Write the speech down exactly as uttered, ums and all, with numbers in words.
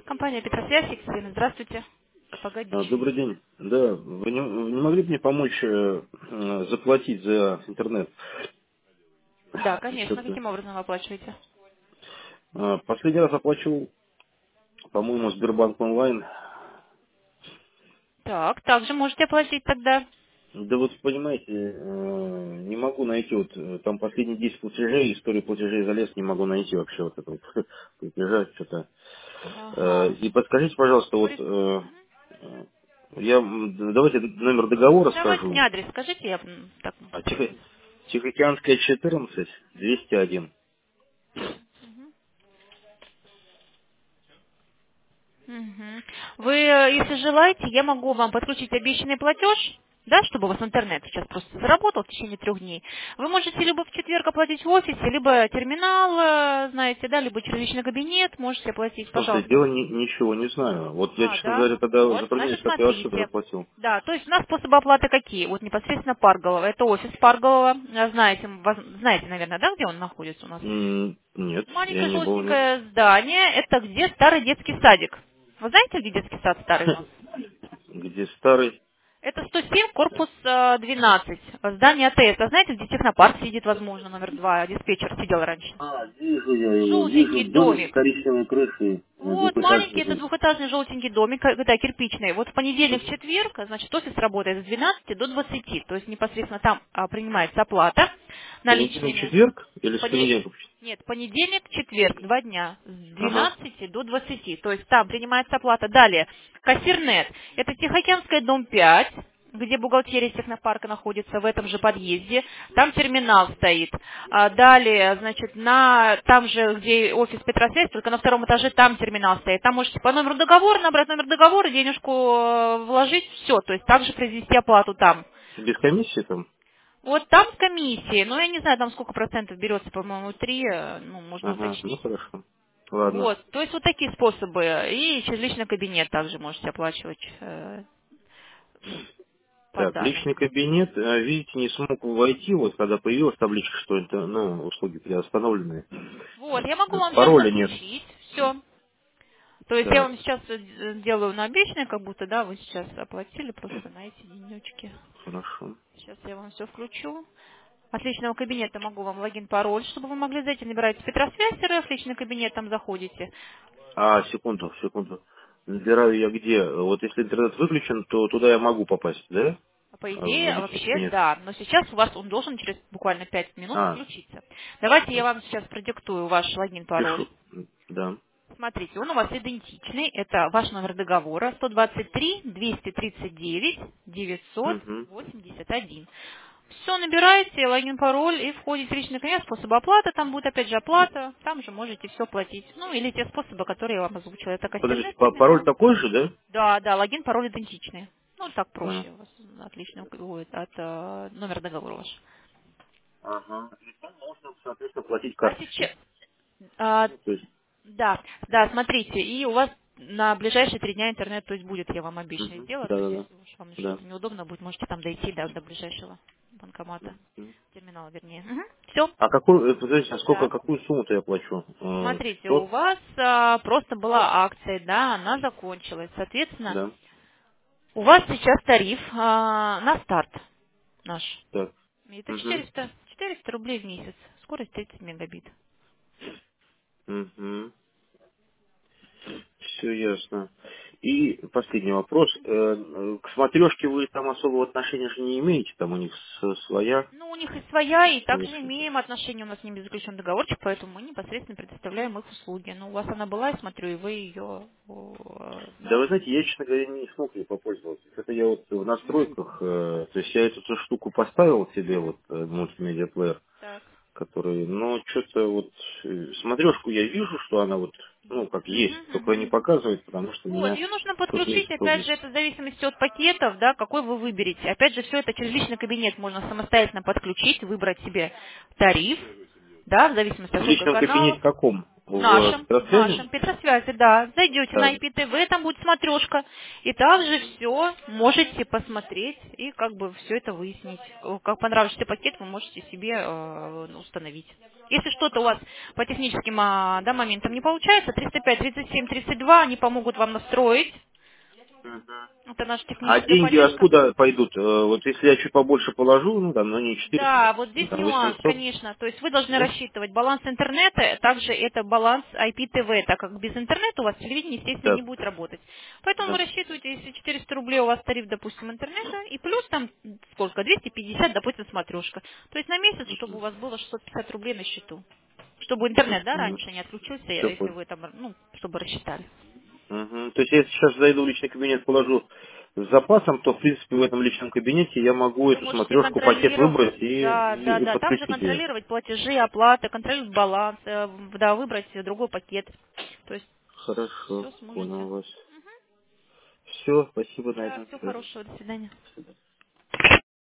Компания Петросвязь, Екатерина, здравствуйте. А, Погодичный. Добрый день. Да, вы не, вы не могли бы мне помочь э, э, заплатить за интернет? Да, Что конечно. то Каким образом вы оплачиваете? А, Последний раз оплачивал, по-моему, Сбербанк онлайн. Так, также можете оплатить тогда. Да вот понимаете, э, не могу найти вот э, там последние десять платежей, историю платежей залез, не могу найти вообще вот это вот платежа что-то. Э, Ага. И подскажите, пожалуйста, вот При- э, э, я м, давайте номер договора Давайте мне скажу. адрес скажите, я м, так А, Тихо- посмотрю. Тихоокеанская четырнадцать, двести один. Мгм. Вы, э, если желаете, я могу вам подключить обещанный платеж, да, чтобы у вас интернет сейчас просто заработал в течение трех дней. Вы можете либо в четверг оплатить в офисе, либо терминал, э, знаете, да, либо через личный кабинет можете оплатить, В том-то пожалуйста. дело ни- ничего не знаю. Вот я, А, честно да? говоря, тогда Вот, затрудняюсь, значит, как я вообще смотрите. заплатил. Да, то есть у нас способы оплаты какие? Вот непосредственно Парголова. Это офис Парголова. А, Знаете, м, воз- знаете, наверное, да, где он находится у нас? М, Нет, я Маленькое не был, нет. желтенькое здание. Это где старый детский садик. Вы знаете, где детский сад старый у нас? Где старый? Это сто семь, корпус э, двенадцать. Здание АТС. А знаете, где технопарк сидит, возможно, номер два, диспетчер сидел раньше? А, вижу я его, вижу Желтенький домик с домик. коричневой крышей, э, Вот, маленький, это двухэтажный. двухэтажный желтенький домик, э, да, кирпичный. Вот в понедельник, в четверг, а, значит, офис работает с двенадцати до двадцати, то есть непосредственно там а, принимается оплата Понедельник, наличными. четверг или с Поне- понедельника? Нет, понедельник, четверг, два дня, с Ага. двенадцати до двадцати, то есть там принимается оплата. Далее, Кассирнет, это Тихоокеанская, дом пять, где бухгалтерия технопарка находится в этом же подъезде, там терминал стоит. А далее, значит, на там же, где офис Петросвязь, только на втором этаже там терминал стоит. Там можете по номеру договора набрать номер договора, денежку э, вложить, все, то есть также произвести оплату там. Без комиссии там? Вот там с комиссией, но я не знаю, там сколько процентов берется, по-моему, три, э, ну, можно Ага, ну уточнить. хорошо. Ладно. Вот, то есть вот такие способы. И через личный кабинет также можете оплачивать, э, ну, по Так, данным. личный кабинет, э, видите, не смог войти, вот когда появилась табличка, что это, ну, услуги приостановлены. Вот, я могу вам сейчас Пароля нет. подключить, все. То есть я Так, вам сейчас э, делаю на обещанное, как будто, да, вы сейчас оплатили просто на эти денечки. хорошо. Сейчас я вам все включу. От личного кабинета могу вам логин, пароль, чтобы вы могли зайти, набираете Петросвязь, в личный кабинет, там заходите. А, секунду, секунду. Набираю я где? Вот если интернет выключен, то туда я могу попасть, да? По А в идее, личный вообще кабинет. да, но сейчас у вас он должен через буквально пять минут А, включиться. Давайте я вот вам сейчас продиктую ваш логин, пароль. пишу. Да. Смотрите, он у вас идентичный. Это ваш номер договора сто двадцать три двести тридцать девять девятьсот Угу. восемьдесят один. Все, набираете логин, пароль и входите в личный кабинет, способ оплаты, там будет опять же оплата, там же можете все платить. Ну, или те способы, которые я вам озвучила. Это Подождите, кассирный па- пароль терминал. такой же, да? Да, да, логин, пароль идентичные. Ну, так Понял. проще у вас от личного, ой, от э, номера договора ваш. Ага. И там можно, соответственно, платить А карточкой. сейчас, а, Ну, то есть, да, да, смотрите, и у вас на ближайшие три дня интернет, то есть будет, я вам обещанное угу. сделаю, Да, то есть да, да. если уж вам Да. что-то неудобно будет, можете там дойти до, до ближайшего банкомата, Мгм. терминала вернее. Все, А какой, э, подождите, а сколько, да. какую сумму-то я плачу? Э, Смотрите, у сто? вас а, просто была акция, да, она закончилась, соответственно, Да. у вас сейчас тариф а, на старт наш. Так. И это Угу. четыреста, четыреста рублей в месяц, скорость тридцать мегабит. Угу. Все ясно. И последний вопрос. Э, э, К смотрешке вы там особого отношения же не имеете, там у них с- своя. Ну, у них и своя, и Не также с- имеем отношение, у нас с ними заключен договорчик, поэтому мы непосредственно предоставляем их услуги. Ну, у вас она была, я смотрю, и вы ее, э, Да да? вы знаете, я, честно говоря, не смог ей попользоваться. Это я вот в Мгм. настройках, э, то есть я эту всю штуку поставил себе, Мгм. вот, э, мультимедиа плеер, Так. который, но что-то вот, э, смотрешку я вижу, что она вот, ну, Есть. как есть, Мгм, только не мгм. показывает, потому что у Вот, меня ее нужно тут подключить, месяц опять пробует. же, это в зависимости от пакетов, да, какой вы выберете. Опять же, все это через личный кабинет можно самостоятельно подключить, выбрать себе тариф, да, в зависимости В от сколько личном кабинете каналов. каком? В В нашем, в Петросвязи? нашем Петросвязи, да. Зайдете на Да. ай пи ти ви, там будет смотрешка, и также все можете посмотреть и как бы все это выяснить. О, Как понравился пакет, вы можете себе э, установить. Если что-то у вас по техническим а, да, моментам не получается, триста пять тридцать семь тридцать два, они помогут вам настроить. Это наша А техническая деньги поддержка. откуда пойдут? Э, Вот если я чуть побольше положу, ну там, ну не четыреста, Да, вот ну, здесь там нюанс, восемьсот, конечно. То есть вы должны нет? рассчитывать баланс интернета, также это баланс ай пи ти ви, так как без интернета у вас телевидение, естественно, Да, не будет работать. Поэтому вы да. рассчитываете, если четыреста рублей у вас тариф, допустим, интернета, и плюс там сколько, двести пятьдесят, допустим, смотрешка. То есть на месяц, чтобы у вас было шестьсот пятьдесят рублей на счету. Чтобы интернет, да, раньше не отключился, Все если понял. вы там, ну, чтобы рассчитали. Мгм. То есть если сейчас зайду в личный кабинет, положу с запасом, то в принципе в этом личном кабинете я могу Вы эту можете смотрешку, пакет контролировать, выбрать и, да, да, и, и да, также подключить ее. контролировать платежи, оплаты, контролировать баланс, э, да, выбрать другой пакет. То есть Хорошо, все сможете. понял вас. Все, спасибо, на Да, этом всего все. хорошего, до свидания.